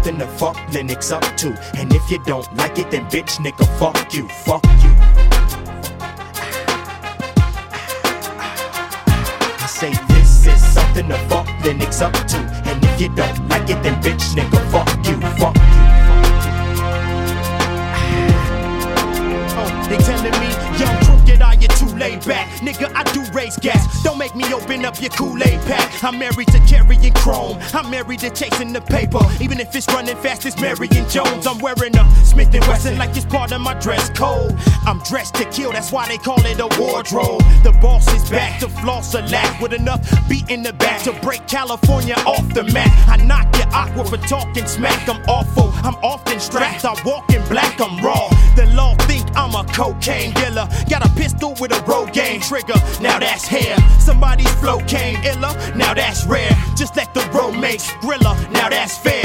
something to fuck Linux up to. And if you don't like it, then bitch nigga, fuck you, fuck you. I say this is something to fuck Linux up to. And if you don't like it, then bitch nigga, fuck you, fuck you. They telling me, young crooked, are you too laid back? Nigga, I do raise gas. Don't make me open up your Kool-Aid pack. I'm married to carrying chrome. I'm married to chasing the paper. Even if it's running fast, it's Marion Jones. I'm wearing a Smith & Wesson like it's part of my dress code. I'm dressed to kill, that's why they call it a wardrobe. The boss is back to floss a lack with enough beat in the back to break California off the map. I knock your aqua for talking smack. I'm awful, I'm often strapped. I walk in black, I'm raw. The law think I'm a cocaine dealer. Got a pistol with a Rogaine trigger. Now that's hair. Somebody's flow came iller. Now that's rare. Just let the romance griller. Now that's fair.